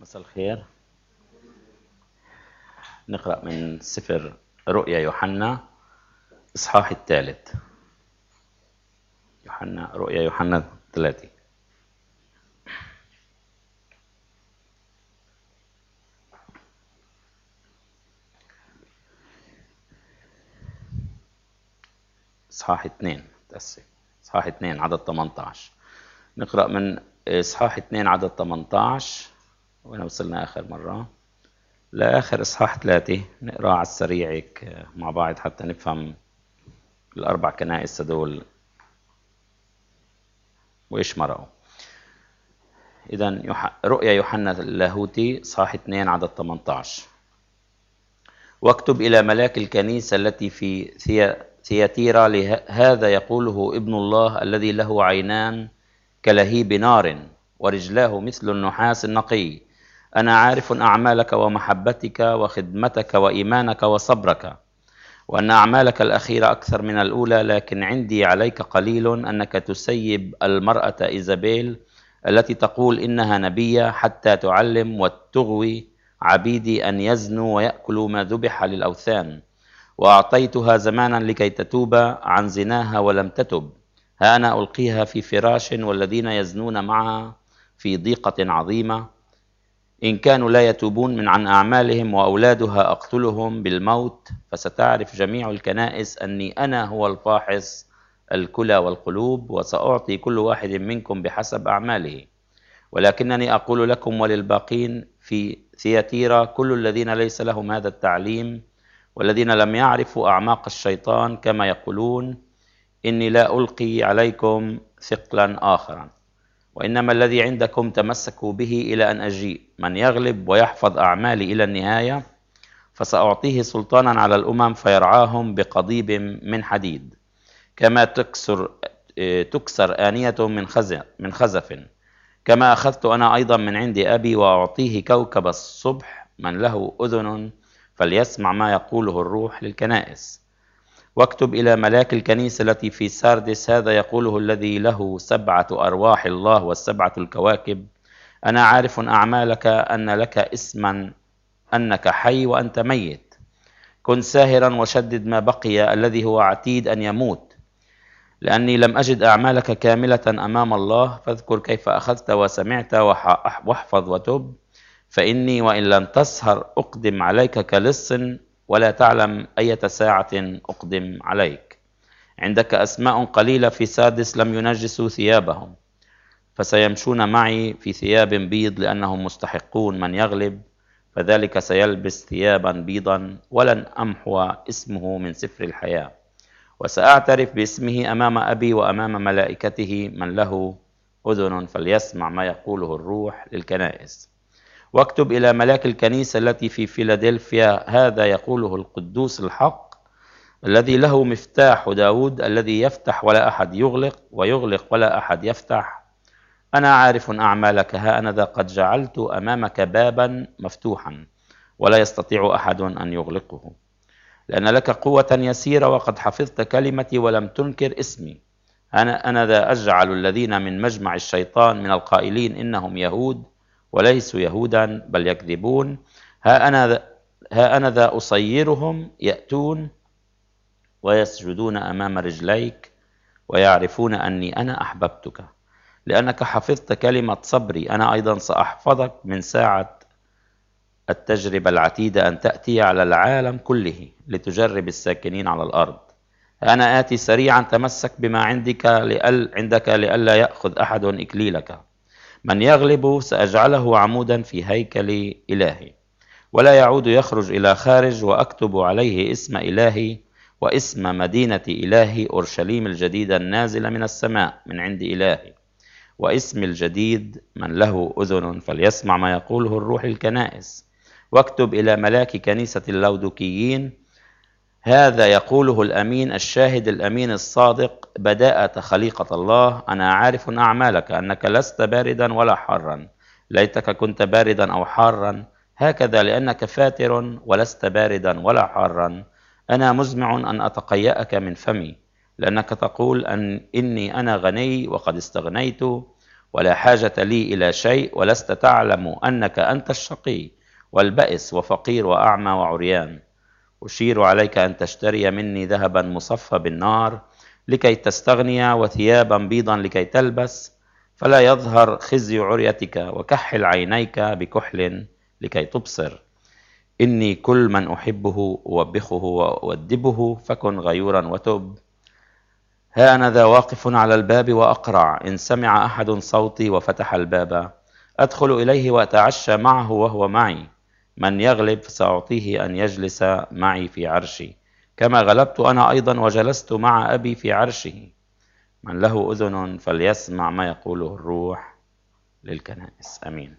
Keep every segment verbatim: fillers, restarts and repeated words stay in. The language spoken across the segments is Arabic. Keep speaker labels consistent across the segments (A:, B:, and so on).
A: مساء الخير. نقرأ من سفر رؤيا يوحنا إصحاح الثالث. يوحنا رؤيا يوحنا ثلاثة. إصحاح اثنين تأسف إصحاح اثنين عدد ثمانية عشر. نقرأ من إصحاح اثنين عدد ثمانية عشر وين وصلنا آخر مرة؟ لآخر إصحاح ثلاثة. نقرأ على السريع مع بعض حتى نفهم الأربع كنائس هدول وإيش مرقوا. إذن يح... رؤيا يوحنا اللاهوتي إصحاح اثنين عدد ثمانية عشر. واكتب إلى ملاك الكنيسة التي في ثي... ثياتيرا له... هذا يقوله ابن الله الذي له عينان كلهيب نار ورجلاه مثل النحاس النقي. أنا عارف أعمالك ومحبتك وخدمتك وإيمانك وصبرك، وأن أعمالك الأخيرة أكثر من الأولى، لكن عندي عليك قليل أنك تسيب المرأة إيزابيل التي تقول إنها نبية، حتى تعلم وتغوي عبيدي أن يزنوا ويأكلوا ما ذبح للأوثان. وأعطيتها زمانا لكي تتوب عن زناها ولم تتب. ها أنا ألقيها في فراش، والذين يزنون معها في ضيقة عظيمة. إن كانوا لا يتوبون من عن أعمالهم، وأولادها أقتلهم بالموت. فستعرف جميع الكنائس أني أنا هو الفاحص الكلى والقلوب، وسأعطي كل واحد منكم بحسب أعماله. ولكنني أقول لكم وللباقين في ثياتيرا، كل الذين ليس لهم هذا التعليم والذين لم يعرفوا أعماق الشيطان كما يقولون، إني لا ألقي عليكم ثقلا آخرا، وإنما الذي عندكم تمسكوا به إلى أن أجيء. من يغلب ويحفظ أعمالي إلى النهاية فسأعطيه سلطانا على الأمم، فيرعاهم بقضيب من حديد، كما تكسر تكسر آنية من خزف من خزف كما أخذت أنا أيضا من عند أبي، وأعطيه كوكب الصبح. من له أذن فليسمع ما يقوله الروح للكنائس. واكتب إلى ملاك الكنيسة التي في ساردس هذا يقوله الذي له سبعة أرواح الله والسبعة الكواكب. أنا عارف أعمالك، أن لك اسما أنك حي وأنت ميت. كن ساهرا وشدد ما بقي الذي هو عتيد أن يموت، لأني لم أجد أعمالك كاملة أمام الله. فاذكر كيف أخذت وسمعت واحفظ وتب. فإني وإن لم تسهر أقدم عليك كلص، ولا تعلم أية ساعة أقدم عليك. عندك أسماء قليلة في سادس لم ينجسوا ثيابهم، فسيمشون معي في ثياب بيض، لأنهم مستحقون. من يغلب فذلك سيلبس ثيابا بيضا، ولن أمحو اسمه من سفر الحياة، وسأعترف باسمه أمام أبي وأمام ملائكته. من له أذن فليسمع ما يقوله الروح للكنائس. واكتب إلى ملاك الكنيسة التي في فيلادلفيا هذا يقوله القدوس الحق الذي له مفتاح داود، الذي يفتح ولا أحد يغلق، ويغلق ولا أحد يفتح. أنا عارف أعمالك، ها أنا ذا قد جعلت أمامك بابا مفتوحا، ولا يستطيع أحد أن يغلقه، لأن لك قوة يسيرة، وقد حفظت كلمتي ولم تنكر اسمي. أنا أنا ذا أجعل الذين من مجمع الشيطان من القائلين إنهم يهود وليسوا يهودا بل يكذبون. ها أنا ذا ها أنا ذا أصيرهم يأتون ويسجدون أمام رجليك، ويعرفون أني أنا أحببتك، لأنك حفظت كلمة صبري. أنا أيضا سأحفظك من ساعة التجربة العتيدة أن تأتي على العالم كله، لتجرب الساكنين على الأرض. أنا آتي سريعا، تمسك بما عندك لأل عندك لئلا يأخذ أحد إكليلك. من يغلب سأجعله عمودا في هيكل إلهي، ولا يعود يخرج إلى خارج. وأكتب عليه اسم إلهي واسم مدينة إلهي أورشليم الجديدة النازلة من السماء من عند إلهي، واسم الجديد. من له أذن فليسمع ما يقوله الروح الكنائس. واكتب إلى ملاك كنيسة اللودوكيين هذا يقوله الأمين الشاهد الأمين الصادق، بداءة خليقة الله. أنا عارف أعمالك، أنك لست باردا ولا حارا. ليتك كنت باردا أو حارا هكذا، لأنك فاتر ولست باردا ولا حارا. أنا مزمع أن أتقيأك من فمي، لأنك تقول أن إني أنا غني وقد استغنيت، ولا حاجة لي إلى شيء، ولست تعلم أنك أنت الشقي والبئس وفقير وأعمى وعريان. أشير عليك أن تشتري مني ذهبا مصفى بالنار لكي تستغني، وثيابا بيضا لكي تلبس، فلا يظهر خزي عريتك، وكحل عينيك بكحل لكي تبصر. إني كل من أحبه أوبخه وأؤدبه، فكن غيورا وتب. ها أنا ذا واقف على الباب وأقرع، إن سمع أحد صوتي وفتح الباب أدخل إليه وأتعشى معه وهو معي. من يغلب فسأعطيه أن يجلس معي في عرشي، كما غلبت أنا أيضا وجلست مع أبي في عرشه. من له أذن فليسمع ما يقوله الروح للكنائس. أمين.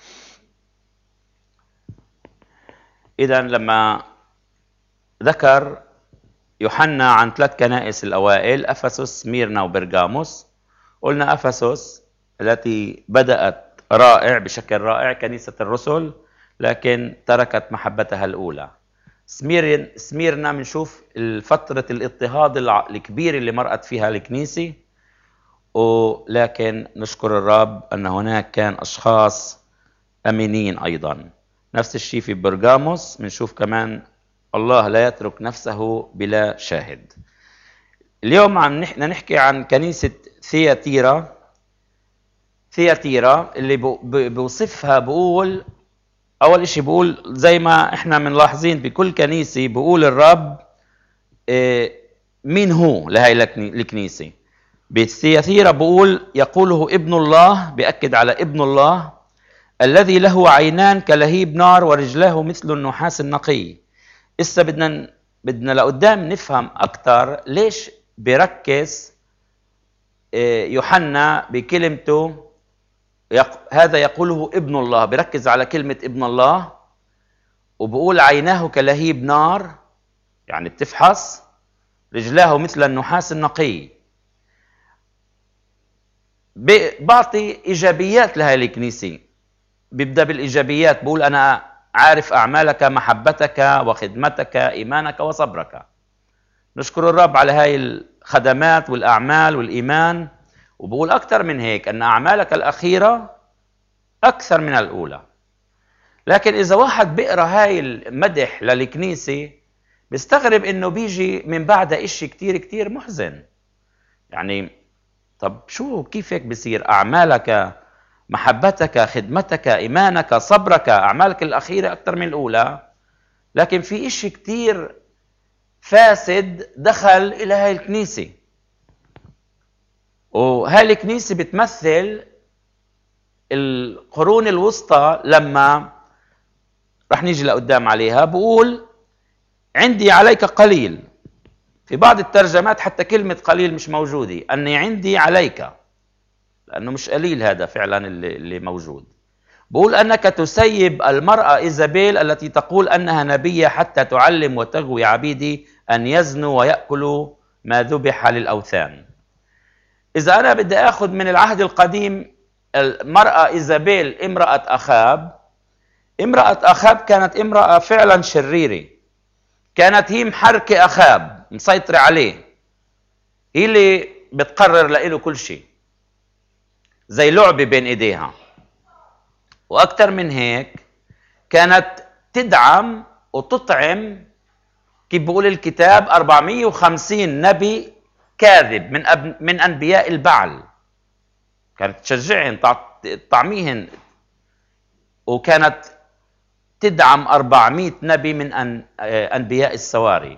A: إذن لما ذكر يوحنا عن ثلاث كنائس الأوائل، أفسس، سميرنا وبرغاموس، قلنا أفسس التي بدأت رائع بشكل رائع، كنيسة الرسل، لكن تركت محبتها الأولى. سمير سميرنا بنشوف فترة الاضطهاد الكبير اللي مرقت فيها الكنيسة، ولكن نشكر الرب أن هناك كان أشخاص أمينين أيضا. نفس الشيء في برغاموس، بنشوف كمان الله لا يترك نفسه بلا شاهد. اليوم عم نحن نحكي عن كنيسة ثياتيرا. ثياتيرا اللي بوصفها بقول أول إشي، بقول زي ما إحنا منلاحظين بكل كنيسة، بقول الرب مين هو لهي الكنيسة. بثياتيرا بقول يقوله ابن الله، بأكد على ابن الله الذي له عينان كلهيب نار ورجلاه مثل النحاس النقي. إسا بدنا بدنا لقدام نفهم أكثر ليش بيركز يوحنا بكلمته يق... هذا يقوله ابن الله، بيركز على كلمة ابن الله، وبقول عيناه كلهيب نار، يعني بتفحص، رجلاه مثل النحاس النقي. بعطي إيجابيات لهذه الكنيسة، بيبدأ بالإيجابيات، بقول أنا عارف أعمالك، محبتك وخدمتك، إيمانك وصبرك. نشكر الرب على هاي الخدمات والأعمال والإيمان، وبقول أكثر من هيك أن أعمالك الأخيرة أكثر من الأولى. لكن إذا واحد بيقرأ هاي المدح للكنيسة بيستغرب إنه بيجي من بعد إشي كتير كتير محزن. يعني طب شو كيف هيك بصير؟ أعمالك، محبتك، خدمتك، إيمانك، صبرك، أعمالك الأخيرة أكثر من الأولى، لكن في إشي كتير فاسد دخل إلى هاي الكنيسة. وهاي الكنيسة بتمثل القرون الوسطى، لما رح نيجي لقدام عليها. بقول عندي عليك قليل، في بعض الترجمات حتى كلمة قليل مش موجودة، أني عندي عليك، لأنه مش قليل هذا فعلا اللي, اللي موجود. بقول أنك تسيب المرأة إيزابيل التي تقول أنها نبية حتى تعلم وتغوي عبيدي أن يزنوا ويأكلوا ما ذبح للأوثان. إذا أنا بدي أخذ من العهد القديم المرأة إيزابيل امرأة أخاب، امرأة أخاب كانت امرأة فعلا شريرة، كانت هي محركة أخاب، مسيطرة عليه، هي اللي بتقرر له كل شيء، زي لعبة بين إيديها. وأكثر من هيك كانت تدعم وتطعم، كيف بقول الكتاب، أربعمئة وخمسين نبي كاذب من أب... من أنبياء البعل، كانت تشجعهم، تطعميهن، وكانت تدعم أربعمئة نبي من أن... أنبياء السواري.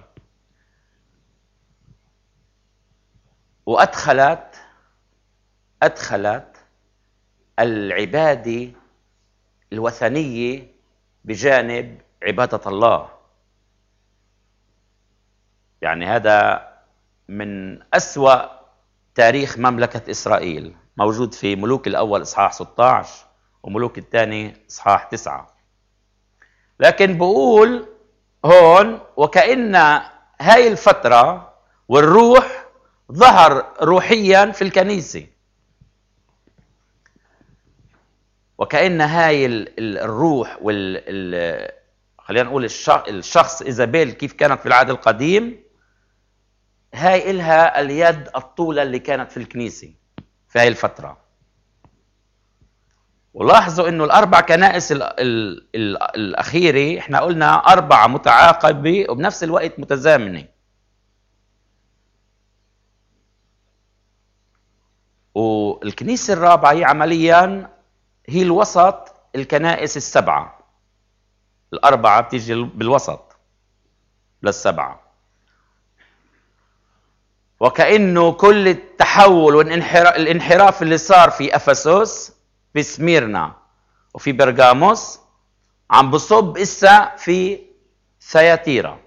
A: وأدخلت أدخلت العبادة الوثنية بجانب عبادة الله. يعني هذا من أسوأ تاريخ مملكة إسرائيل، موجود في ملوك الأول إصحاح ستة عشر وملوك الثاني إصحاح تسعة. لكن بقول هون وكأن هاي الفترة والروح ظهر روحيا في الكنيسة، وكأن هاي الروح وال خلينا نقول الشخص إيزابيل كيف كانت في العهد القديم، هاي إلها اليد الطولة اللي كانت في الكنيسة في هاي الفترة. ولاحظوا انه الاربع كنائس ال ال ال الاخيره احنا قلنا اربعه متعاقبه وبنفس الوقت متزامنه. والكنيسه الرابعه هي عمليا هي الوسط الكنائس السبعه، الاربعه بتيجي بالوسط للسبعه. وكأنه كل التحول والانحراف اللي صار في أفسس، في سميرنا، وفي برغاموس، عم بصب إسا في ثياتيرا.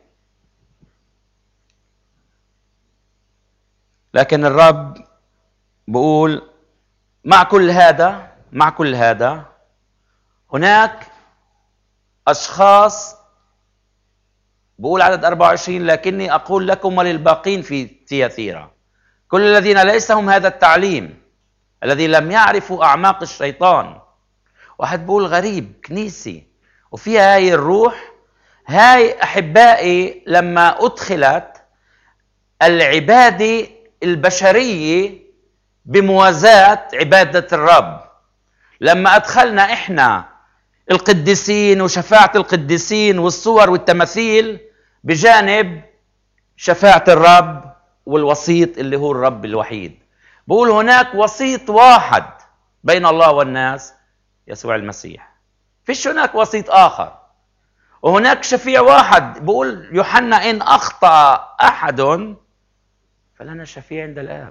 A: لكن الرب بقول مع كل هذا مع كل هذا هناك أشخاص، بقول عدد أربعة وعشرين: لكني أقول لكم وللباقين في ثياتيرا كل الذين ليس هم هذا التعليم الذي لم يعرفوا أعماق الشيطان. واحد بقول غريب، كنيسة وفيها هاي الروح. هاي أحبائي لما أدخلت العبادة البشرية بموازاة عبادة الرب، لما أدخلنا إحنا القديسين وشفاعة القديسين والصور والتماثيل بجانب شفاعة الرب والوسيط اللي هو الرب الوحيد. بقول هناك وسيط واحد بين الله والناس، يسوع المسيح. فيش هناك وسيط آخر. وهناك شفيع واحد، بقول يوحنا: إن أخطأ أحد فلنا شفيع عند الآب،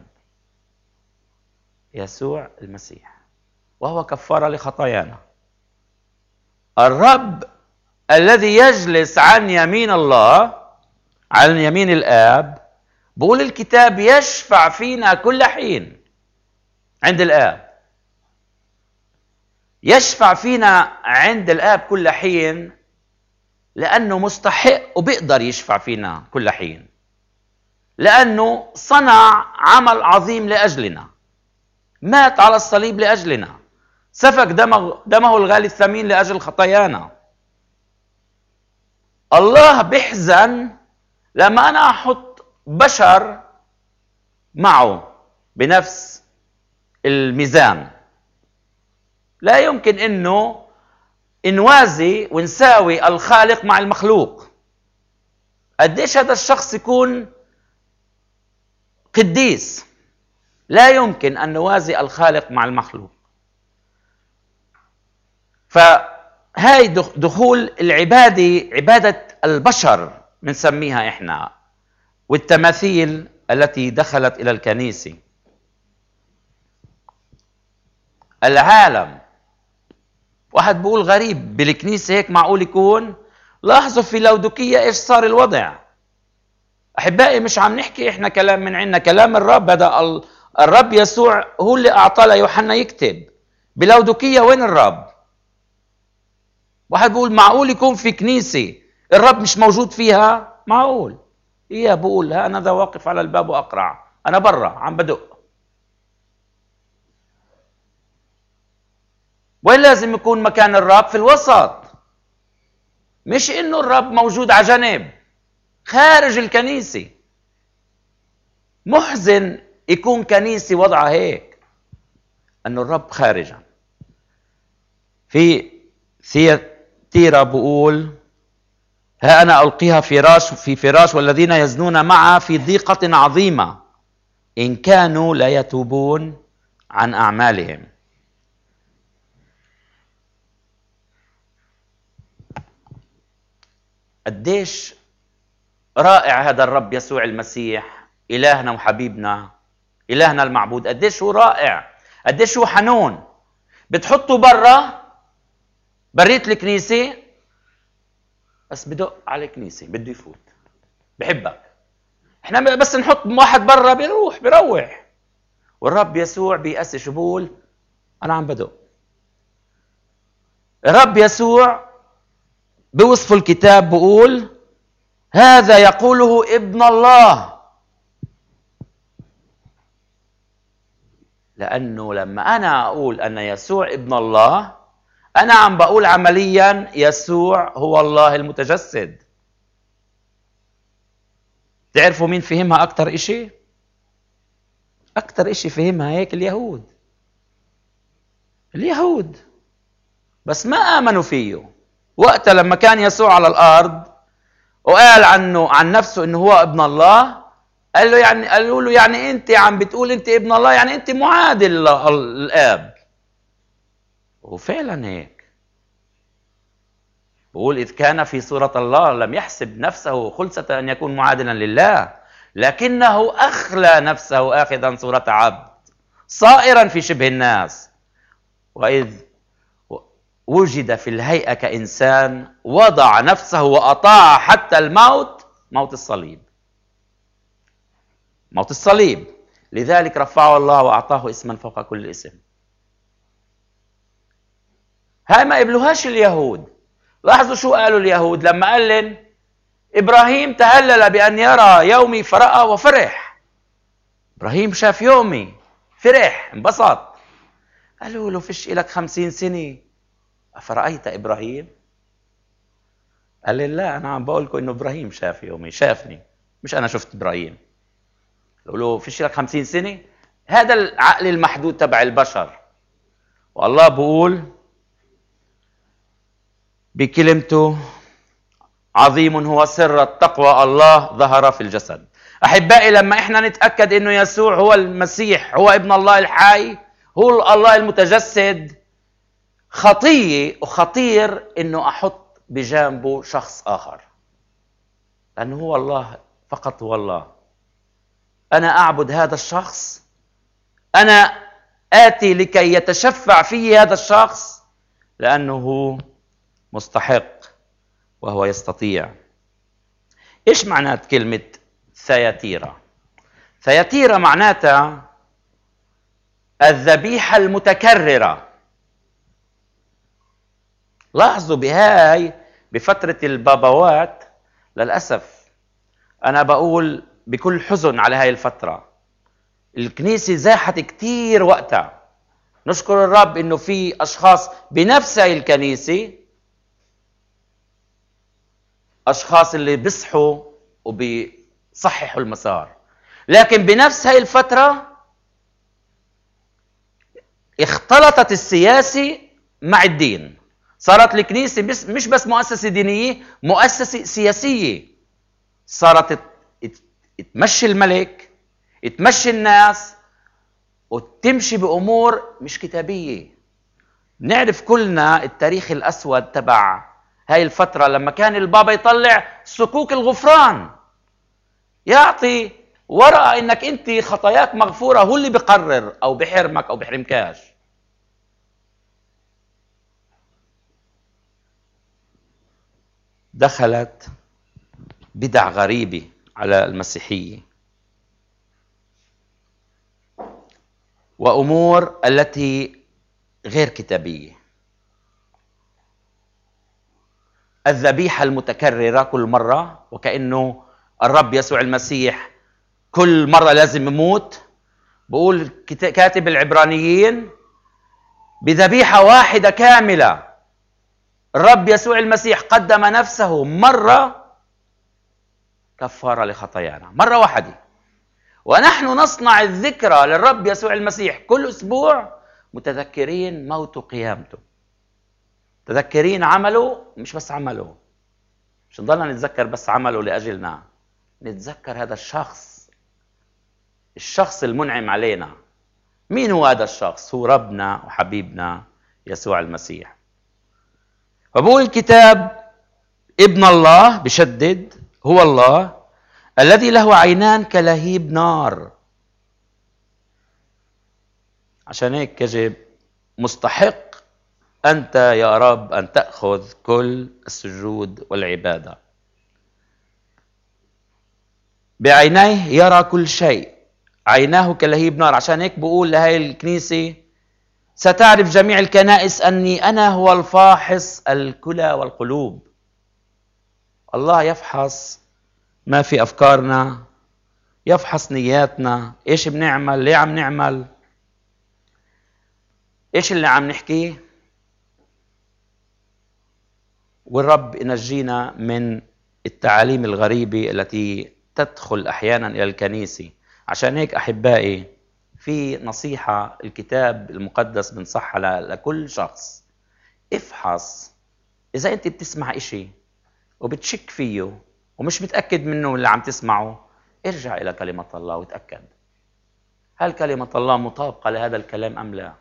A: يسوع المسيح، وهو كفارة لخطايانا. الرب الذي يجلس عن يمين الله، عن يمين الآب، بقول الكتاب يشفع فينا كل حين عند الآب. يشفع فينا عند الآب كل حين لأنه مستحق وبيقدر يشفع فينا كل حين، لأنه صنع عمل عظيم لأجلنا، مات على الصليب لأجلنا، سفك دمه, دمه الغالي الثمين لأجل خطايانا. الله بيحزن لما أنا أحط بشر معه بنفس الميزان. لا يمكن إنه نوازي ونساوي الخالق مع المخلوق. قديش هذا الشخص يكون قديس، لا يمكن أن نوازي الخالق مع المخلوق. فهاي دخول العبادة، عبادة البشر بنسميها إحنا، والتماثيل التي دخلت إلى الكنيسة. العالم، واحد بيقول غريب بالكنيسة هيك معقول يكون؟ لاحظوا في لودوكية إيش صار الوضع. أحبائي مش عم نحكي إحنا كلام من عنا، كلام الرب. هذا الرب يسوع هو اللي أعطى ليوحنا يكتب. بلودوكية وين الرب؟ واحد بيقول معقول يكون في كنيسة الرب مش موجود فيها؟ معقول. إيه بقول أنا ذا واقف على الباب وأقرع، أنا برا عم بدق. وين لازم يكون مكان الرب؟ في الوسط. مش إنه الرب موجود على جنب خارج الكنيسة. محزن يكون كنيسة وضعها هيك، أنه الرب خارجا. في ثياتيرا بقول: ها أنا ألقيها فراش في فراش والذين يزنون معها في ضيقة عظيمة إن كانوا لا يتوبون عن أعمالهم. قديش رائع هذا الرب يسوع المسيح، إلهنا وحبيبنا، إلهنا المعبود. قديش هو رائع، قديش هو حنون. بتحطه برا بريت الكنيسة بس بدق على الكنيسة، بده يفوت، بحبك. احنا بس نحط واحد برا بيروح بيروح. والرب يسوع بيأسس شو بقول؟ أنا عم بدق. الرب يسوع بوصف الكتاب بقول: هذا يقوله ابن الله. لأنه لما أنا أقول أن يسوع ابن الله، أنا عم بقول عمليا يسوع هو الله المتجسد. تعرفوا مين فهمها أكتر إشي؟ أكتر إشي فهمها هيك اليهود. اليهود بس ما آمنوا فيه. وقتها لما كان يسوع على الأرض وقال عنه عن نفسه إنه هو ابن الله، قال له يعني قالوا له يعني أنت عم بتقول أنت ابن الله، يعني أنت معادل الآب. وفعلا هيك. بقول إذ كان في صورة الله لم يحسب نفسه خلصة أن يكون معادلا لله، لكنه أخلى نفسه آخذا صورة عبد صائرا في شبه الناس، وإذ وجد في الهيئة كإنسان وضع نفسه وأطاع حتى الموت، موت الصليب. موت الصليب. لذلك رفعه الله وأعطاه اسما فوق كل اسم. هاي ما قبلوهاش اليهود. لاحظوا شو قالوا اليهود لما قال لهم إبراهيم تهلل بأن يرى يومي فرأى وفرح. إبراهيم شاف يومي، فرح، انبسط. قالوا له فيش إلك خمسين سنة أفرأيت إبراهيم؟ قال لي لا، أنا عم بقول لكم إنه إبراهيم شاف يومي، شافني، مش أنا شفت إبراهيم. قالوا له فيش لك خمسين سنة؟ هذا العقل المحدود تبع البشر. والله بقول بكلمته عظيم هو سر التقوى، الله ظهر في الجسد. أحبائي، لما إحنا نتأكد إنه يسوع هو المسيح، هو ابن الله الحي، هو الله المتجسد، خطية وخطير إنه أحط بجانبه شخص آخر، لأنه هو الله فقط، هو الله. أنا أعبد هذا الشخص، أنا آتي لكي يتشفع في هذا الشخص لأنه مستحق وهو يستطيع. إيش معنات كلمة ثياتيرا؟ ثياتيرا معناتها الذبيحة المتكررة. لاحظوا بهاي بفترة البابوات، للأسف أنا بقول بكل حزن على هاي الفترة، الكنيسة زاحت كتير وقتها. نشكر الرب إنه في أشخاص بنفس هاي الكنيسة، أشخاص اللي بيصحوا وبيصححوا المسار، لكن بنفس هاي الفترة اختلطت السياسة مع الدين. صارت الكنيسة مش بس مؤسسة دينية، مؤسسة سياسية. صارت تمشي الملك، تمشي الناس، وتمشي بأمور مش كتابية. نعرف كلنا التاريخ الأسود تبع هاي الفترة، لما كان البابا يطلع صكوك الغفران، يعطي ورقة إنك أنت خطاياك مغفورة، هو اللي بقرر أو بحرمك أو بحرمكاش. دخلت بدع غريبة على المسيحية، وأمور التي غير كتابية. الذبيحة المتكررة كل مرة، وكأنه الرب يسوع المسيح كل مرة لازم يموت. بقول كاتب العبرانيين بذبيحة واحدة كاملة الرب يسوع المسيح قدم نفسه مرة كفارة لخطايانا، مرة واحدة. ونحن نصنع الذكرى للرب يسوع المسيح كل أسبوع، متذكرين موته وقيامته، متذكرين عمله، مش بس عمله، مش نضلنا نتذكر بس عمله لأجلنا، نتذكر هذا الشخص، الشخص المنعم علينا. مين هو هذا الشخص؟ هو ربنا وحبيبنا يسوع المسيح. فبقول الكتاب ابن الله، بشدد، هو الله الذي له عينان كلهيب نار. عشان هيك يجب مستحق أنت يا رب أن تأخذ كل السجود والعبادة. بعينيه يرى كل شيء، عيناه كلهيب نار. عشان هيك بقول لهي الكنيسة ستعرف جميع الكنائس أني أنا هو الفاحص الكلى والقلوب. الله يفحص ما في أفكارنا، يفحص نياتنا، إيش بنعمل، ليه عم نعمل، إيش اللي عم نحكيه. والرب ينجينا من التعاليم الغريبة التي تدخل أحيانا إلى الكنيسة. عشان هيك أحبائي، في نصيحة الكتاب المقدس بنصحها لكل شخص: افحص. إذا أنت بتسمع إشي وبتشك فيه ومش متأكد منه اللي عم تسمعه، ارجع إلى كلمة الله وتأكد هل كلمة الله مطابقة لهذا الكلام أم لا.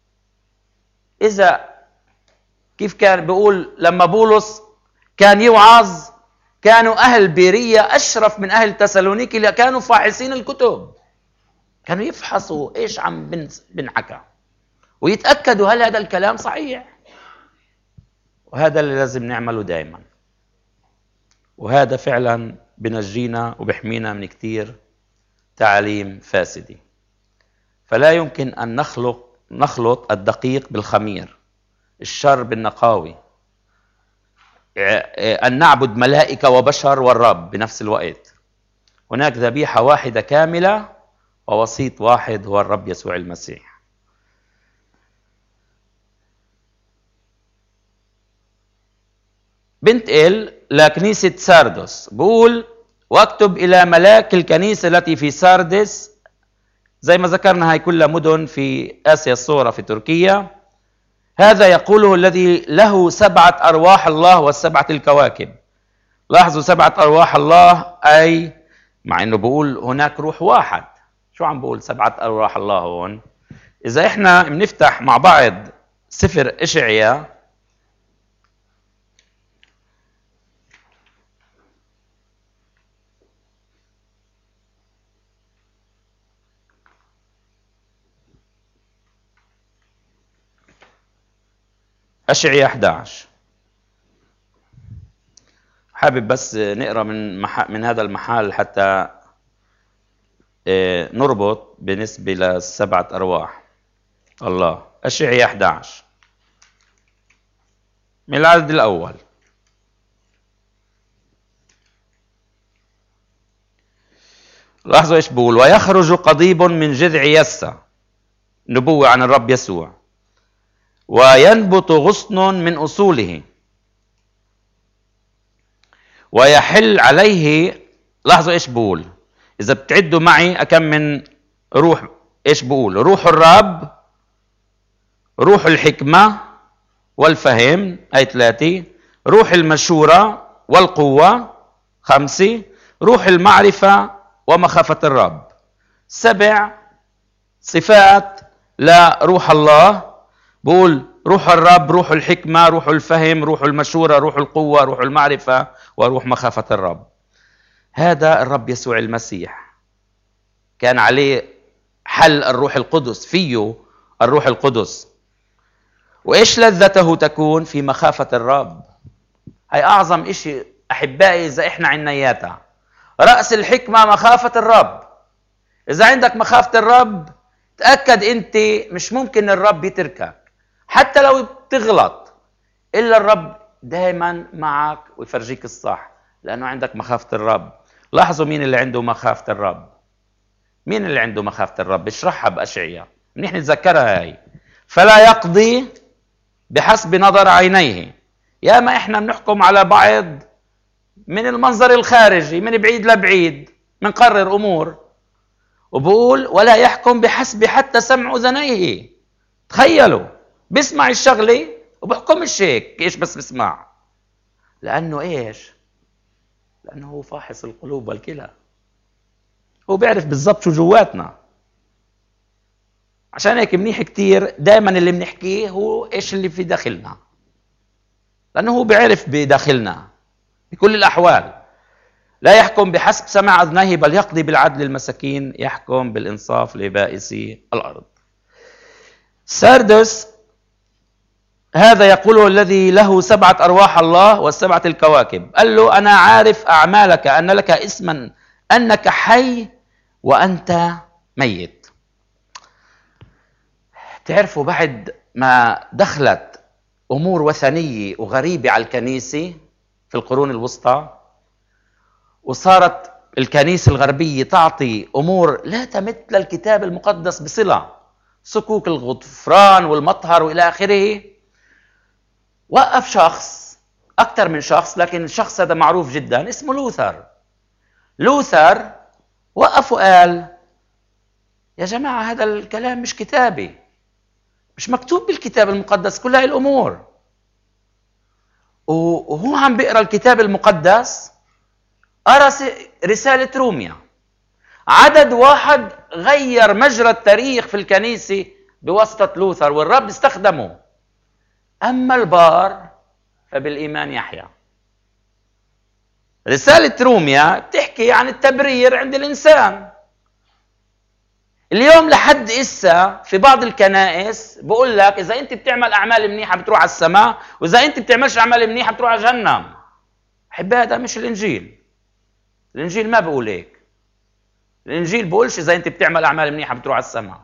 A: إذا كيف كان بيقول لما بولس كان يوعظ، كانوا أهل بيرية أشرف من أهل تسالونيكي اللي كانوا فاحصين الكتب، كانوا يفحصوا إيش عم بنحكى ويتأكدوا هل هذا الكلام صحيح. وهذا اللي لازم نعمله دائما، وهذا فعلا بنجينا وبحمينا من كتير تعاليم فاسدة. فلا يمكن أن نخلق نخلط الدقيق بالخمير، الشر بالنقاوي، أن نعبد ملائكة وبشر والرب بنفس الوقت. هناك ذبيحة واحدة كاملة ووسيط واحد هو الرب يسوع المسيح. بنتقل لكنيسة ساردس، بقول واكتب إلى ملاك الكنيسة التي في ساردس. زي ما ذكرنا هاي كلها مدن في آسيا الصغرى في تركيا. هذا يقوله الذي له سبعة أرواح الله والسبعة الكواكب. لاحظوا سبعة أرواح الله، أي مع أنه بقول هناك روح واحد، شو عم بقول سبعة أرواح الله هون؟ إذا إحنا بنفتح مع بعض سفر إشعياء، إشعياء أحد عشر، حابب بس نقرأ من مح... من هذا المحل حتى نربط بالنسبة للسبعة أرواح الله. إشعياء أحد عشر من العدد الأول. لاحظوا إيش بقول: ويخرج قضيب من جذع يسى، نبوة عن الرب يسوع، وينبت غصن من أصوله ويحل عليه. لاحظوا إيش بقول، إذا بتعدوا معي أكم من روح. إيش بقول؟ روح الرب، روح الحكمة والفهم، أي ثلاثة. روح المشورة والقوة، خمسة. روح المعرفة ومخافة الرب، سبع صفات لروح الله. بقول روح الرب، روح الحكمة، روح الفهم، روح المشورة، روح القوة، روح المعرفة، وروح مخافة الرب. هذا الرب يسوع المسيح كان عليه حل الروح القدس، فيه الروح القدس. وإيش لذته تكون في مخافة الرب. هاي أعظم إشي أحبائي إذا إحنا عنا إياها. رأس الحكمة مخافة الرب. إذا عندك مخافة الرب تأكد أنت مش ممكن الرب يتركك حتى لو بتغلط، إلا الرب دائما معك ويفرجيك الصح، لأنه عندك مخافة الرب. لاحظوا مين اللي عنده مخافة الرب. مين اللي عنده مخافة الرب؟ اشرحها بأشعياء، منيح نتذكرها هاي. فلا يقضي بحسب نظر عينيه. يا ما إحنا بنحكم على بعض من المنظر الخارجي، من بعيد لبعيد منقرر أمور، وبقول ولا يحكم بحسب حتى سمع أذنيه. تخيلوا بسمع الشغلة وبحكمش هيك إيش بس بسمع، لأنه إيش؟ لأنه هو فاحص القلوب والكلى، هو بيعرف بالضبط شو جواتنا. عشان هيك منيح كتير دائما اللي بنحكيه هو إيش اللي في داخلنا، لأنه هو بيعرف بداخلنا بكل الأحوال. لا يحكم بحسب سمع أذنيه بل يقضي بالعدل المساكين، يحكم بالإنصاف لبائسي الأرض. ساردس هذا يقوله الذي له سبعة أرواح الله والسبعة الكواكب. قال له أنا عارف أعمالك، أن لك اسما أنك حي وأنت ميت. تعرفوا بعد ما دخلت أمور وثنية وغريبة على الكنيسة في القرون الوسطى، وصارت الكنيسة الغربية تعطي أمور لا تمت للكتاب المقدس بصلة، صكوك الغفران والمطهر وإلى آخره. وقف شخص، أكثر من شخص، لكن الشخص هذا معروف جدا، اسمه لوثر. لوثر وقف وقال يا جماعة هذا الكلام مش كتابي، مش مكتوب بالكتاب المقدس كل هاي الأمور. وهو عم بيقرا الكتاب المقدس قرا رسالة روميا، عدد واحد غير مجرى التاريخ في الكنيسة بواسطة لوثر والرب استخدمه. أما البار فبالإيمان يحيى. رسالة روميا بتحكي عن التبرير عند الإنسان. اليوم لحد إسا في بعض الكنائس بقول لك إذا أنت بتعمل أعمال منيحة بتروح على السماء، وإذا أنت بتعملش أعمال منيحة بتروح على جهنم. أحب هذا مش الإنجيل. الإنجيل ما بقول هيك. الإنجيل بقولش إذا أنت بتعمل أعمال منيحة بتروح على السماء.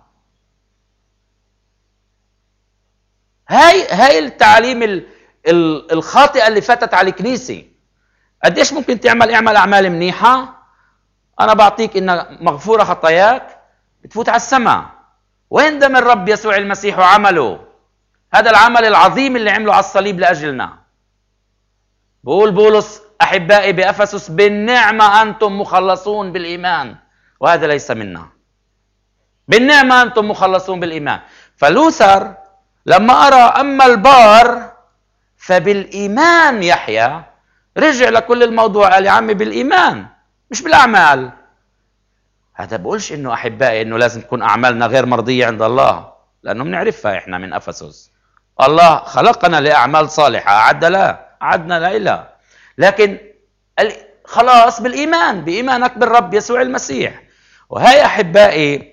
A: هاي هاي التعاليم الخاطئة اللي فاتت على الكنيسة. قديش ممكن تعمل اعمل أعمال منيحة؟ أنا بعطيك إن مغفورة خطاياك بتفوت على السماء. وين دم الرب يسوع المسيح وعمله؟ هذا العمل العظيم اللي عمله على الصليب لأجلنا. بقول بولس أحبائي بأفسس بالنعمة أنتم مخلصون بالإيمان، وهذا ليس منا. بالنعمة أنتم مخلصون بالإيمان. فلوثر لما أرى أما البار فبالإيمان يحيى، رجع لكل الموضوع قال يا عمي بالإيمان مش بالأعمال. هذا بقولش إنه أحبائي إنه لازم تكون أعمالنا غير مرضية عند الله، لأنه بنعرفها إحنا من أفسس. الله خلقنا لأعمال صالحة، أعد لا أعدنا لا إله، لكن خلاص بالإيمان، بإيمانك بالرب يسوع المسيح. وهي أحبائي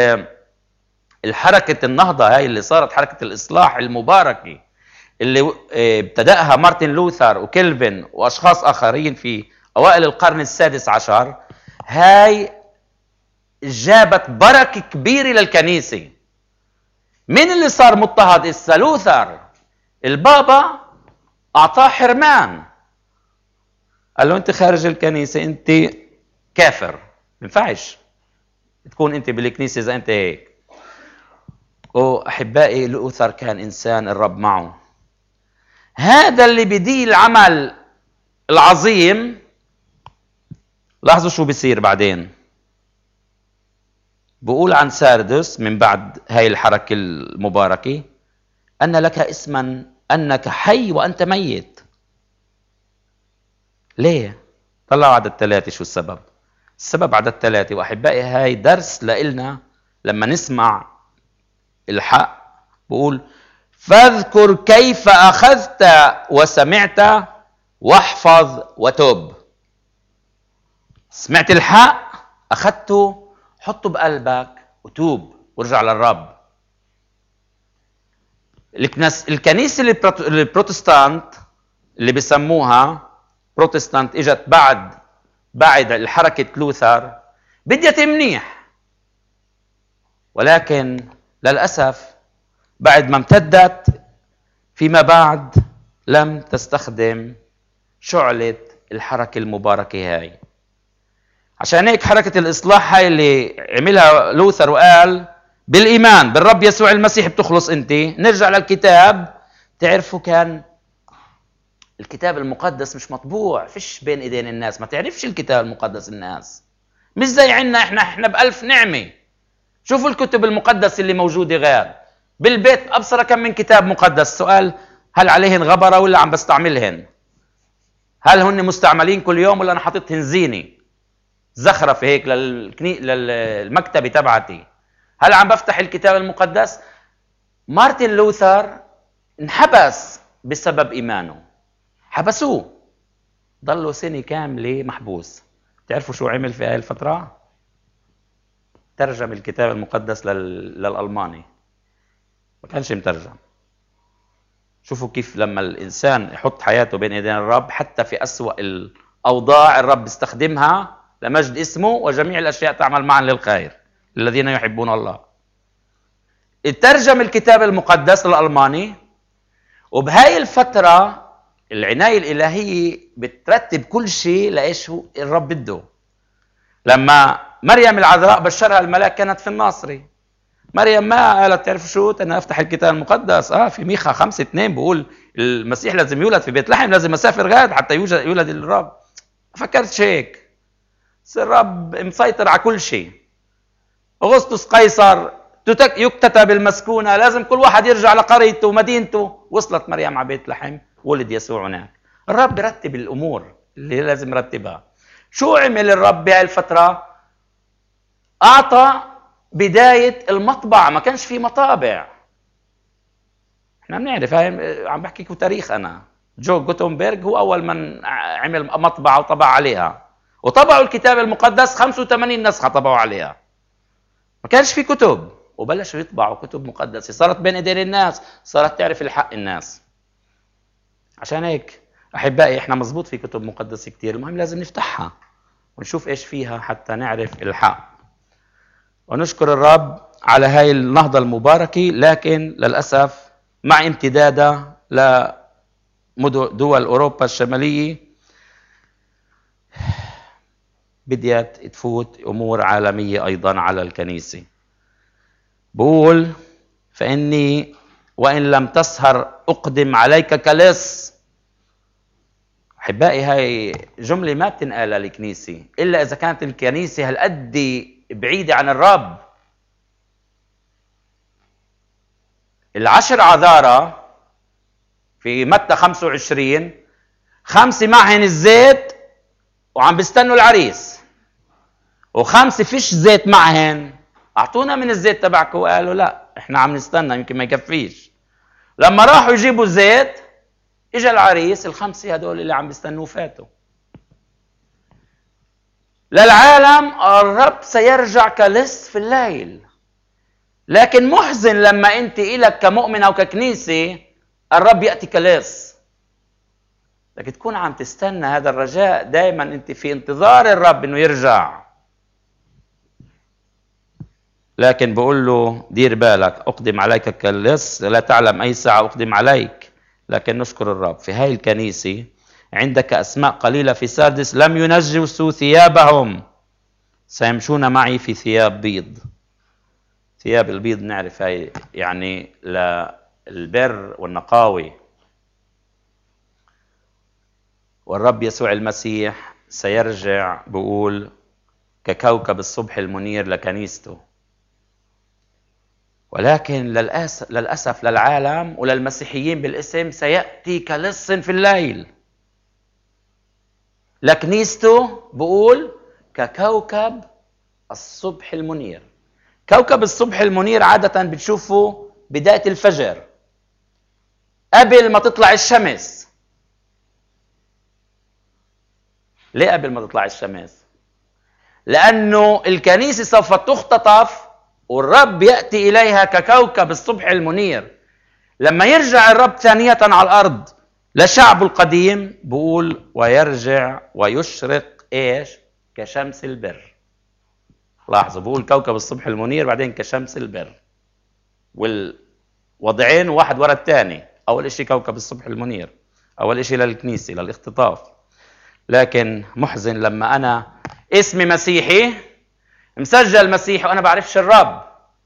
A: الحركة النهضة هاي اللي صارت حركة الإصلاح المباركة اللي ابتدأها مارتن لوثر وكيلفن وأشخاص آخرين في أوائل القرن السادس عشر، هاي جابت بركة كبيرة للكنيسة. مين اللي صار مضطهد إسا؟ لوثر. البابا أعطاه حرمان، قال له أنت خارج الكنيسة، أنت كافر، ما ينفعش تكون أنت بالكنيسة إذا أنت هيك. وأحبائي لوثر كان إنسان الرب معه. هذا اللي بديه العمل العظيم. لاحظوا شو بيصير بعدين. بقول عن ساردس من بعد هاي الحركة المباركة أن لك اسما أنك حي وأنت ميت. ليه؟ طلعوا عدد ثلاثة شو السبب. السبب عدد ثلاثة. وأحبائي هاي درس لإلنا لما نسمع الحق. بقول فاذكر كيف أخذت وسمعت واحفظ وتوب. سمعت الحق، أخذته، حطه بقلبك وتوب وارجع للرب. الكنيسة البروتستانت اللي بيسموها بروتستانت اجت بعد بعد الحركة لوثر، بديت منيح، ولكن للأسف بعد ما امتدت فيما بعد لم تستخدم شعلة الحركة المباركة هاي. عشان هيك حركة الإصلاح هاي اللي عملها لوثر وقال بالإيمان بالرب يسوع المسيح بتخلص أنت. نرجع للكتاب. تعرفوا كان الكتاب المقدس مش مطبوع، فيش بين إيدين الناس، ما تعرفش الكتاب المقدس الناس. مش زي عنا إحنا إحنا بألف نعمة. شوفوا الكتب المقدس اللي موجودة غير. بالبيت أبصر كم من كتاب مقدس. سؤال هل عليهن غبرة ولا عم بستعملهن؟ هل هن مستعملين كل يوم ولا أنا حاططهن زينة زخرفة هيك للكني... للمكتبة تبعتي؟ هل عم بفتح الكتاب المقدس؟ مارتن لوثر انحبس بسبب إيمانه. حبسوه، ضلوا سنة كاملة محبوس. تعرفوا شو عمل في هاي الفترة؟ ترجم الكتاب المقدس لل... للألماني. ما كانش مترجم. شوفوا كيف لما الإنسان يحط حياته بين يدين الرب حتى في أسوأ الأوضاع الرب يستخدمها لمجد اسمه، وجميع الأشياء تعمل معا للخير الذين يحبون الله. ترجم الكتاب المقدس للألماني. وبهاي الفترة العناية الإلهية بترتب كل شيء لإيش هو الرب بده. لما مريم العذراء بشرها الملاك كانت في الناصري. مريم ما قالت تعرف شو أنا أفتح الكتاب المقدس. آه في ميخا خمسة اثنين بقول المسيح لازم يولد في بيت لحم، لازم أسافر غاد حتى يوجد يولد الرب. فكرت هيك. الرب مسيطر على كل شيء. أغسطس قيصر يكتتب المسكونة، لازم كل واحد يرجع لقريته ومدينته. وصلت مريم على بيت لحم ولد يسوع هناك. الرب رتب الأمور اللي لازم يرتبها. شو عمل الرب بهاي الفترة؟ أعطى بداية المطبعة. ما كانش في مطابع. احنا بنعرف، عم بحكيكم تاريخ. أنا جو غوتنبرغ هو أول من عمل مطبعة وطبع عليها، وطبعوا الكتاب المقدس خمسة وثمانين نسخة طبعوا عليها. ما كانش في كتب، وبلشوا يطبعوا كتب مقدسة، صارت بين ايدين الناس، صارت تعرف الحق الناس. عشان هيك أحبائي احنا مزبوط في كتب مقدسة كتير، المهم لازم نفتحها ونشوف ايش فيها حتى نعرف الحق. ونشكر الرب على هاي النهضة المباركة، لكن للأسف مع امتدادها لدول أوروبا الشمالية بديت تفوت أمور عالمية أيضا على الكنيسة. بقول فإني وإن لم تسهر أقدم عليك كلص. أحبائي هاي جملة ما بتنقال للكنيسة إلا إذا كانت الكنيسة هالقد بعيدة عن الرب. العشر عذارى في متى خمسة وعشرين، خمسة معهن الزيت وعم بيستنوا العريس، وخمسة فيش زيت معهن. أعطونا من الزيت تبعكم، وقالوا لا احنا عم نستنى يمكن ما يكفيش. لما راحوا يجيبوا الزيت اجا العريس، الخمسة هدول اللي عم بيستنوه فاتوا. للعالم الرب سيرجع كلص في الليل، لكن محزن لما انت إلك كمؤمن او ككنيسة الرب يأتي كلص. لكن تكون عم تستنى هذا الرجاء دائما، انت في انتظار الرب انه يرجع. لكن بقول له دير بالك، أقدم عليك كاللص، لا تعلم أي ساعة أقدم عليك. لكن نشكر الرب في هاي الكنيسة عندك أسماء قليلة في ساردس لم ينجسوا ثيابهم، سيمشون معي في ثياب بيض. ثياب البيض نعرف هاي يعني للبر والنقاوة. والرب يسوع المسيح سيرجع بقول ككوكب الصبح المنير لكنيسته. ولكن للأسف, للأسف للعالم وللمسيحيين بالاسم سيأتي كلص في الليل. لكنيسته بقول ككوكب الصبح المنير. كوكب الصبح المنير عادة بتشوفه بداية الفجر قبل ما تطلع الشمس. ليه قبل ما تطلع الشمس؟ لأنه الكنيسة سوف تختطف والرب يأتي إليها ككوكب الصبح المنير. لما يرجع الرب ثانية على الأرض لشعبه القديم بقول ويرجع ويشرق إيش؟ كشمس البر. لاحظوا بقول كوكب الصبح المنير بعدين كشمس البر، والوضعين واحد ورا الثاني. أول إشي كوكب الصبح المنير، أول إشي للكنيسة للاختطاف. لكن محزن لما أنا اسمي مسيحي مسجل مسيحي وأنا بعرفش الرب،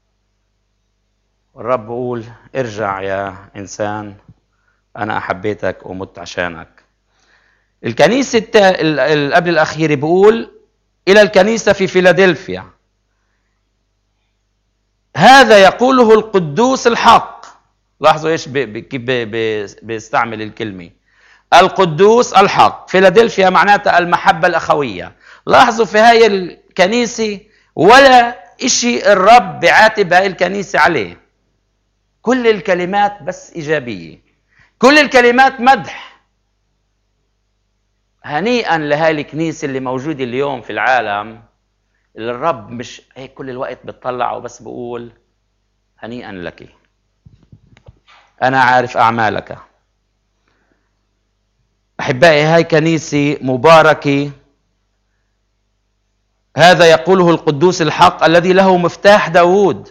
A: والرب بقول ارجع يا إنسان، أنا أحبيتك ومت عشانك. الكنيسة قبل الأخير بقول إلى الكنيسة في فيلادلفيا، هذا يقوله القدوس الحق. لاحظوا إيش كيف بيستعمل الكلمة القدوس الحق. فيلادلفيا معناتها المحبة الأخوية. لاحظوا في هاي الكنيسة ولا إشي الرب بعاتب هاي الكنيسة عليه، كل الكلمات بس إيجابية، كل الكلمات مدح. هنيئا لهاي الكنيسة اللي موجودة اليوم في العالم، اللي الرب مش هيك كل الوقت بتطلع وبس بقول هنيئا لك، أنا عارف أعمالك. أحبائي هاي كنيسة مباركة، هذا يقوله القدوس الحق الذي له مفتاح داود،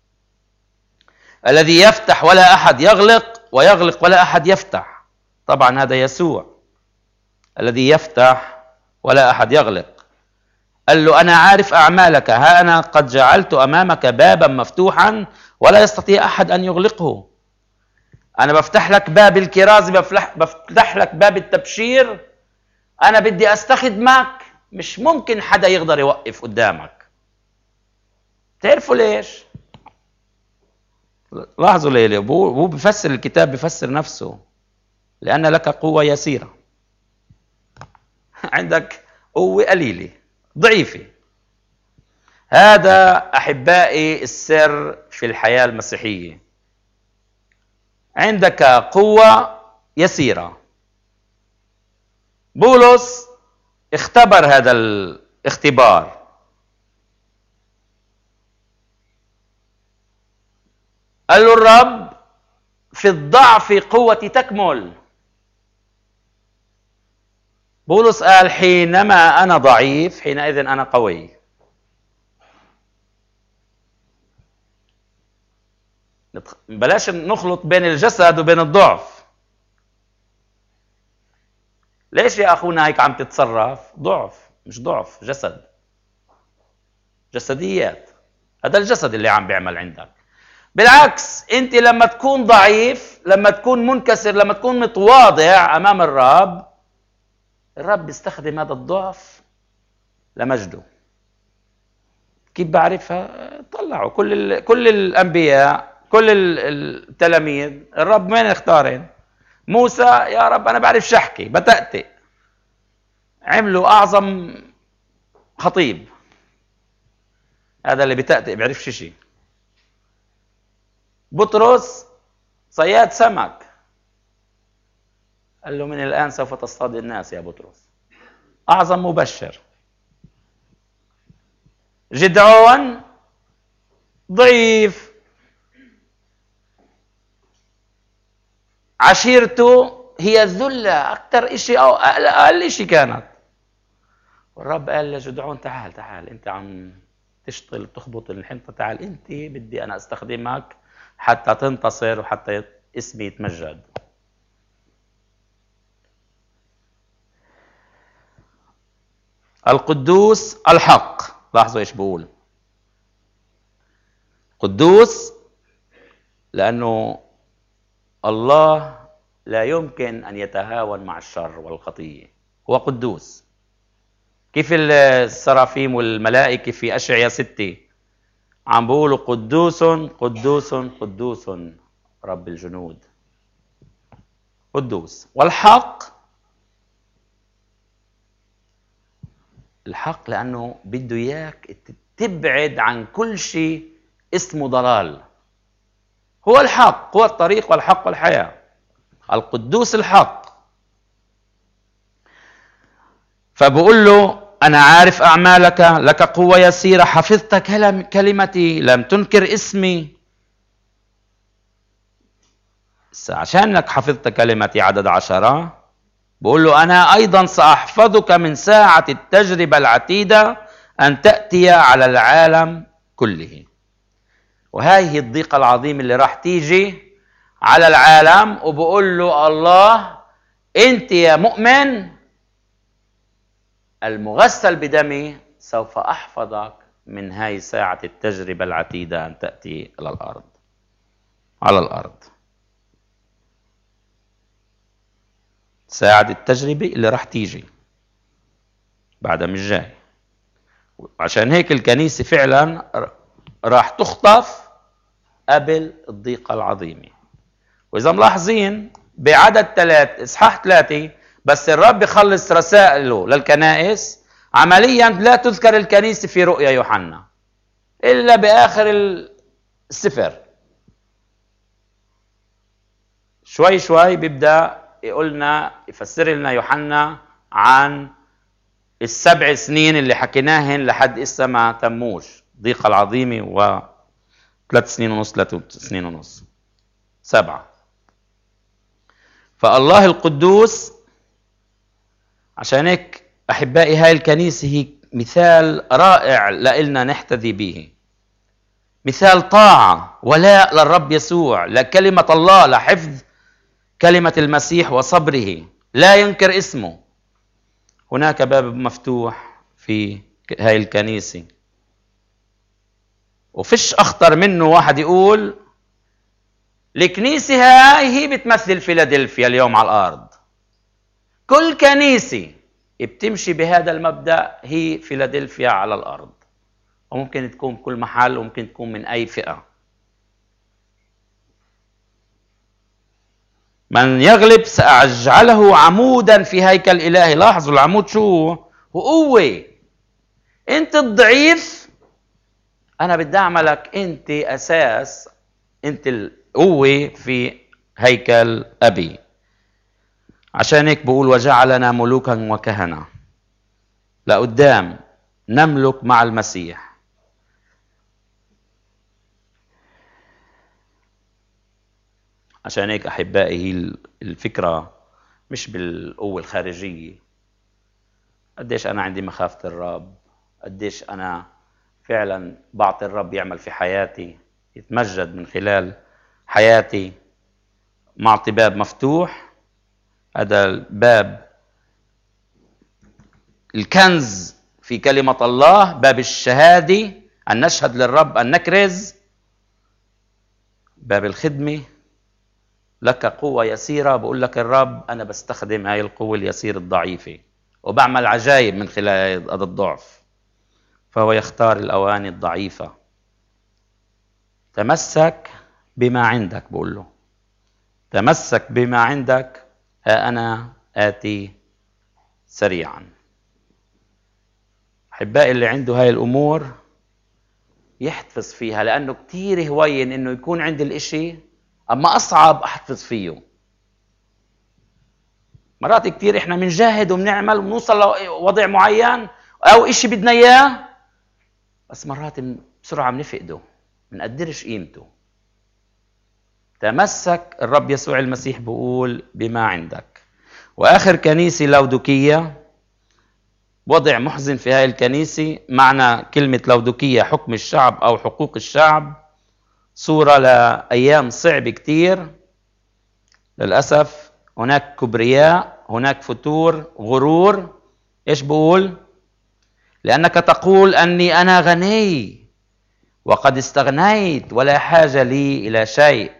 A: الذي يفتح ولا أحد يغلق ويغلق ولا أحد يفتح. طبعا هذا يسوع الذي يفتح ولا أحد يغلق. قال له أنا عارف أعمالك، ها أنا قد جعلت أمامك بابا مفتوحا ولا يستطيع أحد أن يغلقه. أنا بفتح لك باب الكرازة، بفتح لك باب التبشير. أنا بدي أستخدمك، مش ممكن حدا يقدر يوقف قدامك. تعرفوا ليش؟ لاحظوا ليه؟ هو بفسر الكتاب، بفسر نفسه. لأن لك قوة يسيرة. عندك قوة قليلة ضعيفة. هذا أحبائي السر في الحياة المسيحية. عندك قوة يسيرة. بولس اختبر هذا الاختبار. قال له الرب في الضعف قوتي تكمل. بولس قال حينما أنا ضعيف حينئذ أنا قوي. بلاش نخلط بين الجسد وبين الضعف. ليش يا أخونا هيك عم تتصرف؟ ضعف، مش ضعف جسد، جسديات. هذا الجسد اللي عم بيعمل عندك. بالعكس انت لما تكون ضعيف، لما تكون منكسر، لما تكون متواضع امام الرب، الرب بيستخدم هذا الضعف لمجده. كيف بعرفها؟ طلعوا كل ال... كل الانبياء، كل التلاميذ، الرب وين اختارن؟ موسى يا رب انا بعرف شحكي بتأتئ. عملوا اعظم خطيب، هذا اللي بتأتئ بيعرفش شيء. بطرس صياد سمك، قال له من الآن سوف تصطاد الناس يا بطرس. أعظم مبشر. جدعون ضعيف، عشيرته هي الذلة أكثر إشي أو أقل إشي كانت. والرب قال لجدعون تعال تعال أنت عم تشتغل تخبط الحنطة، تعال أنت بدي أنا أستخدمك حتى تنتصر وحتى اسمي يتمجد. القدوس الحق. لاحظوا ايش بقول. قدوس لأنه الله لا يمكن أن يتهاون مع الشر والخطية. هو قدوس. كيف السرافيم والملائكة في أشعياء ستة عم بيقولوا قدوس قدوس قدوس رب الجنود. قدوس. والحق، الحق لأنه بده إياك تبعد عن كل شيء اسمه ضلال. هو الحق، هو الطريق والحق والحياة. القدوس الحق. فبقول له أنا عارف أعمالك، لك قوة يسيرة، حفظت كلمتي، لم تنكر اسمي. عشانك حفظت كلمتي عدد عشرة، بقول له أنا أيضا سأحفظك من ساعة التجربة العتيدة أن تأتي على العالم كله. وهاي هي الضيقة العظيمة اللي راح تيجي على العالم. وبقول له الله أنت يا مؤمن المغسل بدمي سوف أحفظك من هاي ساعة التجربة العتيدة أن تأتي على الأرض. على الأرض ساعة التجربة اللي راح تيجي بعدها مش جاي. عشان هيك الكنيسة فعلا راح تخطف قبل الضيقة العظيمة. وإذا ملاحظين بعدد ثلاث إصحاح ثلاثة بس الرب يخلص رسائله للكنائس، عمليا لا تذكر الكنيسة في رؤيا يوحنا إلا بآخر السفر. شوي شوي بيبدأ يقولنا يفسر لنا يوحنا عن السبع سنين اللي حكيناهن لحد إسا ما تموش ضيقة العظيمة، وثلاث سنين ونص ثلاث سنين ونص سبعة. فالله القدوس. عشان هيك أحبائي هاي الكنيسة هي مثال رائع لإلنا نحتذي به، مثال طاعة ولاء للرب يسوع، لكلمة الله، لحفظ كلمة المسيح وصبره، لا ينكر اسمه. هناك باب مفتوح في هاي الكنيسة، وفيش أخطر منه واحد يقول الكنيسة هاي هي بتمثل فيلادلفيا اليوم على الأرض. كل كنيسة بتمشي بهذا المبدأ هي فيلادلفيا على الأرض، وممكن تكون كل محل وممكن تكون من أي فئة. من يغلب سأجعله عمودا في هيكل إلهي. لاحظوا العمود شو؟ وقوة. انت الضعيف، انا بدي اعملك انت اساس، انت القوة في هيكل ابي. عشان هيك بقول وجعلنا ملوكا وكهنة لقدام نملك مع المسيح. عشان هيك أحبائي هي الفكرة مش بالقوة الخارجية، قديش أنا عندي مخافة الرب، قديش أنا فعلا بعطي الرب يعمل في حياتي، يتمجد من خلال حياتي. معطي باب مفتوح، هذا الباب الكنز في كلمة الله، باب الشهادة، أن نشهد للرب، أن نكرز. باب الخدمة، لك قوة يسيرة، بقول لك الرب أنا بستخدم هاي القوة اليسيرة الضعيفة وبعمل عجائب من خلال هذا الضعف. فهو يختار الأواني الضعيفة. تمسك بما عندك، بقول له تمسك بما عندك، ها أنا آتي سريعا. أحبائي اللي عنده هاي الأمور يحتفظ فيها، لأنه كتير هوين إنه يكون عندي الإشي أما أصعب أحتفظ فيه. مرات كتير إحنا بنجاهد وبنعمل ونوصل لوضع معين أو إشي بدنا إياه، بس مرات بسرعة بنفقده، منقدرش قيمته. تمسك، الرب يسوع المسيح بيقول بما عندك. وآخر كنيسة لودوكية، وضع محزن في هاي الكنيسة. معنى كلمة لودوكية حكم الشعب أو حقوق الشعب، صورة لأيام صعبة كتير للأسف. هناك كبرياء، هناك فتور، غرور. إيش بقول؟ لأنك تقول أني أنا غني وقد استغنيت ولا حاجة لي إلى شيء.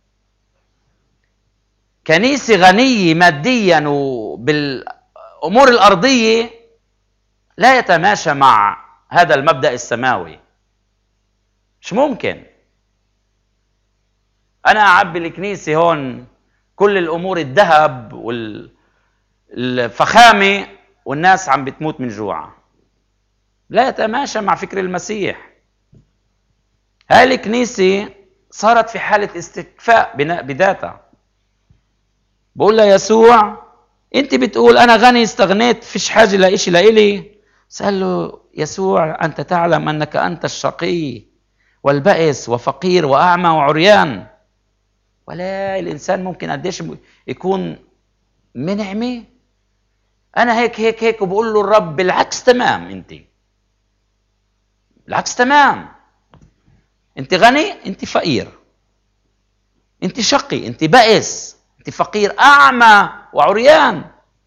A: كنيسة غنية ماديا وبالأمور الأرضية لا يتماشى مع هذا المبدأ السماوي، مش ممكن. أنا أعبي الكنيسة هون كل الأمور الذهب والفخامة والناس عم بتموت من جوع، لا يتماشى مع فكر المسيح. هاي الكنيسة صارت في حالة استكفاء بذاتها. بقول لها يسوع انت بتقول انا غني استغنيت فيش حاجة لإشي لإلي. سأل له يسوع انت تعلم انك انت الشقي والبائس وفقير واعمى وعريان، ولا الانسان ممكن قديش يكون منعمي. انا هيك هيك هيك، وبقول له الرب بالعكس تمام، انت بالعكس تمام، انت غني، انت فقير، انت شقي، انت بائس، انت فقير، اعمى وعريان.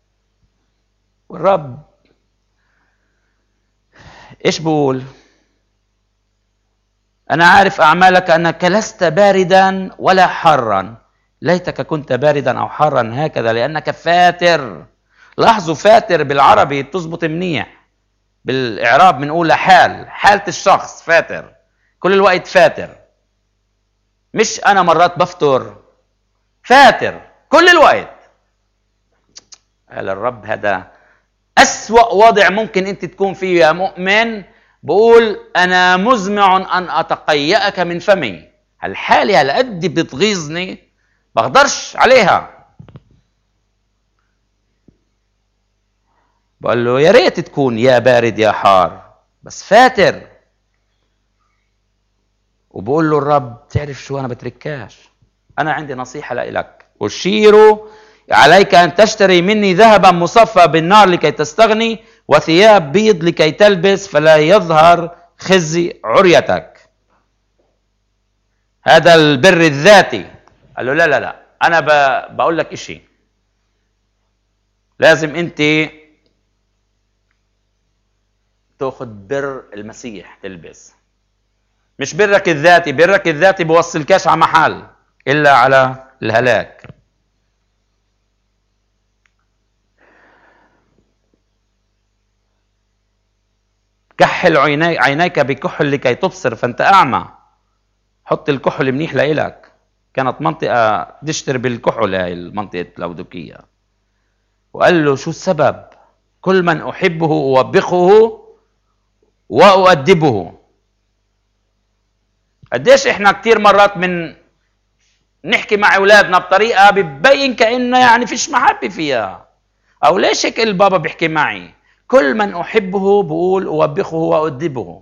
A: والرب ايش بقول؟ انا عارف اعمالك انك لست باردا ولا حارا، ليتك كنت باردا او حارا هكذا لانك فاتر. لاحظوا فاتر بالعربي بتزبط منيح، بالاعراب بنقول حال، حالة الشخص فاتر، كل الوقت فاتر. مش انا مرات بفطر، فاتر كل الوقت. قال الرب هذا أسوأ وضع ممكن انت تكون فيه يا مؤمن. بقول انا مزمع ان اتقيأك من فمي. هالحالة هالقد بتغيظني بقدرش عليها. بقول له يا ريت تكون يا بارد يا حار، بس فاتر. وبقول له الرب تعرف شو، انا بتركاش، انا عندي نصيحة لك، أشير عليك أن تشتري مني ذهبا مصفى بالنار لكي تستغني، وثياب بيض لكي تلبس، فلا يظهر خزي عريتك. هذا البر الذاتي. قال له لا لا لا، أنا بقول لك إشي، لازم أنت تأخذ بر المسيح تلبس، مش برك الذاتي. برك الذاتي بوصلكاش على محل إلا على الهلاك. كحل عينيك بكحل لكي تبصر فانت اعمى. حط الكحل منيح لإلك. كانت منطقة تشتر بالكحول هاي المنطقة لودوكية. وقال له شو السبب؟ كل من أحبه أوبخه وأؤدبه. قديش إحنا كتير مرات من نحكي مع أولادنا بطريقة ببين كأنه يعني فيش محبة فيها. أو ليش هيك البابا بيحكي معي؟ كل من أحبه بقول أوبخه وأؤدبه.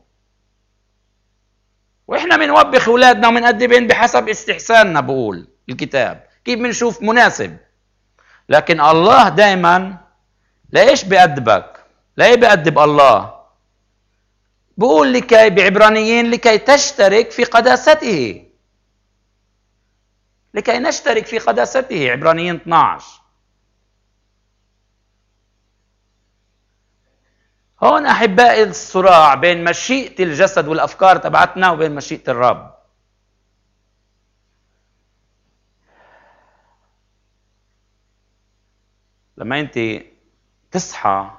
A: وإحنا بنوبخ أولادنا وبنأدبهم بحسب استحساننا، بقول الكتاب كيف بنشوف مناسب. لكن الله دائما ليش بيأدبك؟ ليه بيأدب الله؟ بقول لكي بعبرانيين لكي تشترك في قداسته، لكي نشترك في قداسته، عبرانيين اثني عشر. هون أحبائي الصراع بين مشيئة الجسد والأفكار تبعتنا وبين مشيئة الرب. لما أنت تصحى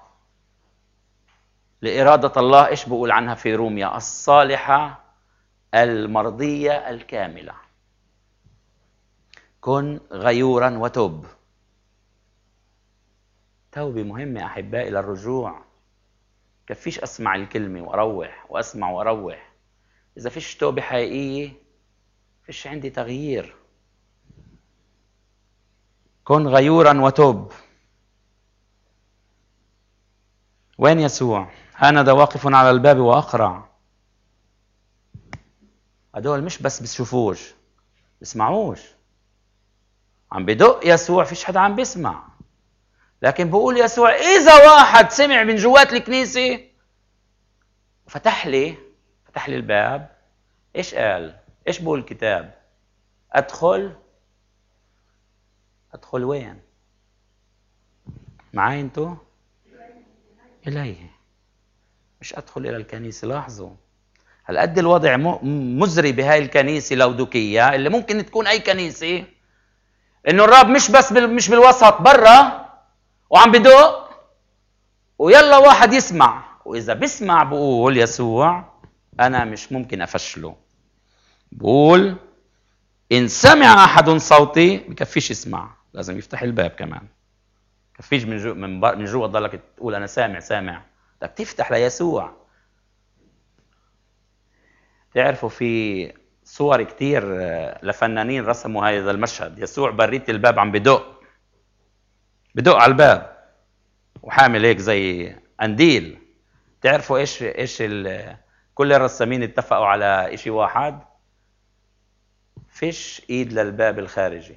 A: لإرادة الله، إيش بقول عنها في روميا؟ الصالحة المرضية الكاملة. كن غيورا وتوب. توبة مهمة أحبائي للرجوع. كفيش أسمع الكلمة وأروح وأسمع وأروح. إذا فيش توبة حقيقية فيش عندي تغيير. كن غيورا وتوب. وين يسوع؟ هانذا واقف على الباب وأقرع. هدول مش بس بيشوفوش، بيسمعوش. عم بدق يسوع، فيش حدا عم بيسمع. لكن بقول يسوع إذا واحد سمع من جوات الكنيسة وفتح لي فتح لي الباب، إيش قال؟ إيش بقول الكتاب؟ أدخل. أدخل وين؟ معاي أنتو؟ إليه. مش أدخل إلى الكنيسة. لاحظوا هالقد الوضع مزري بهاي الكنيسة لودوكية اللي ممكن تكون أي كنيسة، إنه الرب مش بس بال... مش بالوسط، برا وعم بدق ويلا واحد يسمع. وإذا بسمع بقول يسوع أنا مش ممكن أفشله. بقول إن سمع أحد صوتي، بكفيش يسمع، لازم يفتح الباب كمان. كفيش من جوا من, من جوا تضلك تقول أنا سامع سامع، بدك تفتح ليسوع. تعرفوا في صور كتير لفنانين رسموا هذا المشهد، يسوع بريت الباب عم بدق بدق على الباب وحامل هيك زي قنديل. تعرفوا ايش ايش كل الرسامين اتفقوا على شيء واحد؟ فيش ايد للباب الخارجي،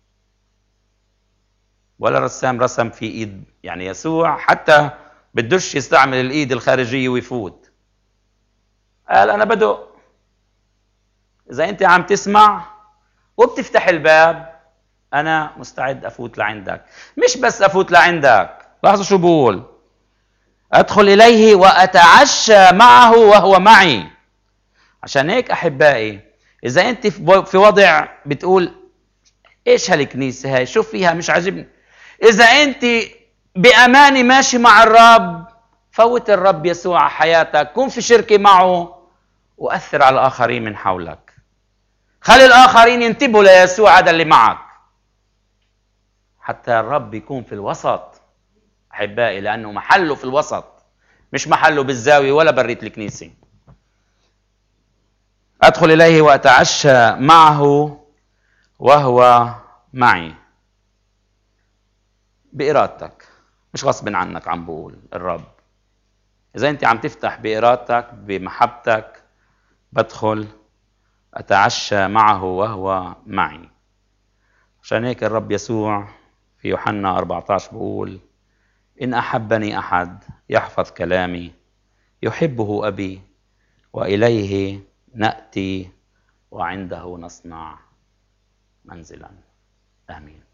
A: ولا رسام رسم في ايد. يعني يسوع حتى بدوش يستعمل الايد الخارجيه ويفوت. قال انا بدق. اذا انت عم تسمع وبتفتح الباب انا مستعد افوت لعندك. مش بس افوت لعندك، لاحظوا شو بقول؟ ادخل اليه واتعشى معه وهو معي. عشان هيك احبائي اذا انت في وضع بتقول ايش هالكنيسه هاي، شوف فيها مش عاجبني، اذا انت بامانه ماشي مع الرب، فوت الرب يسوع على حياتك، كن في شركه معه واثر على الاخرين من حولك. خلي الاخرين ينتبهوا ليسوع هذا اللي معك، حتى الرب يكون في الوسط احبائي، لانه محله في الوسط، مش محله بالزاويه ولا بريت الكنيسه. ادخل اليه واتعشى معه وهو معي. بارادتك مش غصب عنك، عم بقول الرب. اذا انت عم تفتح بارادتك بمحبتك، بدخل اتعشى معه وهو معي. عشان هيك الرب يسوع في يوحنا أربعة عشر بقول إن أحبني أحد يحفظ كلامي يحبه أبي وإليه نأتي وعنده نصنع منزلا. آمين.